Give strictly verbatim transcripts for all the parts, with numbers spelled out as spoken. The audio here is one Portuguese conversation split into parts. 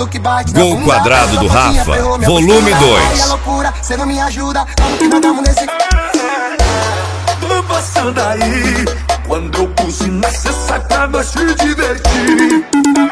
aquilo que bate. Gol quadrado do Rafa, volume dois. É loucura, cê não me ajuda. Como que nós damos nesse... Tô passando aí, quando eu buzina, cê sai pra nós se divertir.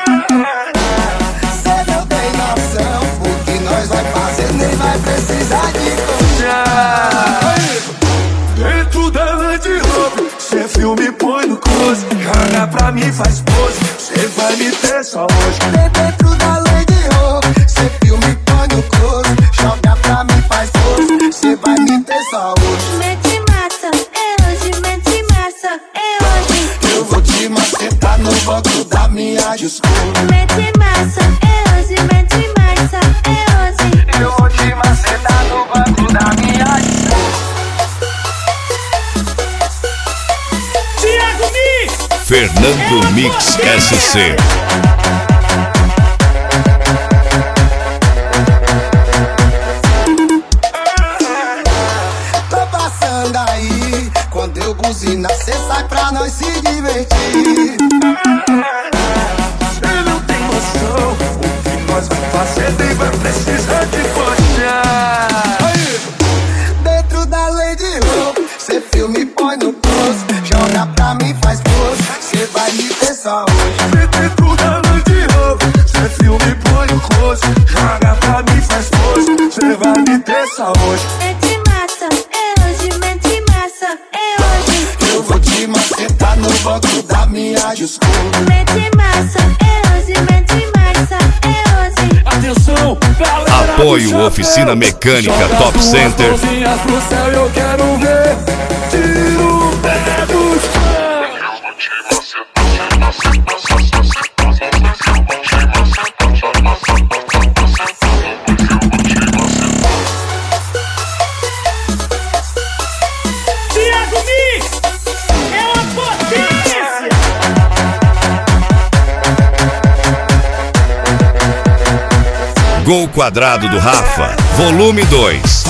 Cê não tem noção, o que nós vai fazer nem vai precisar de contar. Dentro da Land Rover, cê filme e põe no close. Joga pra mim, faz pose, cê vai me ter só hoje. Dentro da Land Rover, cê filme e põe no close. Joga pra mim, faz pose, cê vai me ter só hoje. Mete massa, é hoje, mete massa, é hoje. Eu vou te macetar no banco da minha desculpa. Mete massa, é hoje, mete massa, é hoje. Eu vou te macetar no banco da minha desculpa. Fernando Mix S C. Tô passando aí, quando eu buzina, cê sai pra nós se divertir. Cê não tem noção, o que nós vai fazer nem vai precisar de coxar. Dentro da Land Rover, cê filma e põe no close. Joga pra mim, faz pose, cê vai me ter só hoje. Dentro da Land Rover, cê filma e põe no close. Joga pra mim, faz pose, cê vai me ter só hoje. Mete massa, é hoje, mete massa, é hoje. Eu vou te macetar no banco da minha desculpa. Mete massa, é hoje, mete massa, é hoje. Atenção, galera. Apoio Oficina Mecânica Top Center. Pro céu, eu quero ver. Tira o pé do chão. Thiago Mix é uma potência. Gol quadrado do Rafa, volume dois.